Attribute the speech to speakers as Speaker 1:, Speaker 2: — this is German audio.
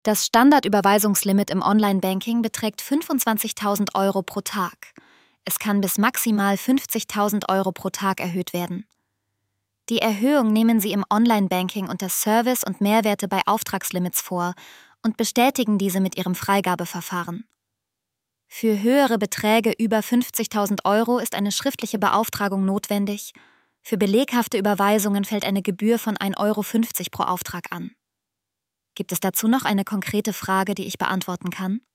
Speaker 1: Das Standardüberweisungslimit im Online-Banking beträgt 25.000 Euro pro Tag. Es kann bis maximal 50.000 Euro pro Tag erhöht werden. Die Erhöhung nehmen Sie im Online-Banking unter Service und Mehrwerte bei Auftragslimits vor und bestätigen diese mit Ihrem Freigabeverfahren. Für höhere Beträge über 50.000 Euro ist eine schriftliche Beauftragung notwendig. Für beleghafte Überweisungen fällt eine Gebühr von 1,50 Euro pro Auftrag an. Gibt es dazu noch eine konkrete Frage, die ich beantworten kann?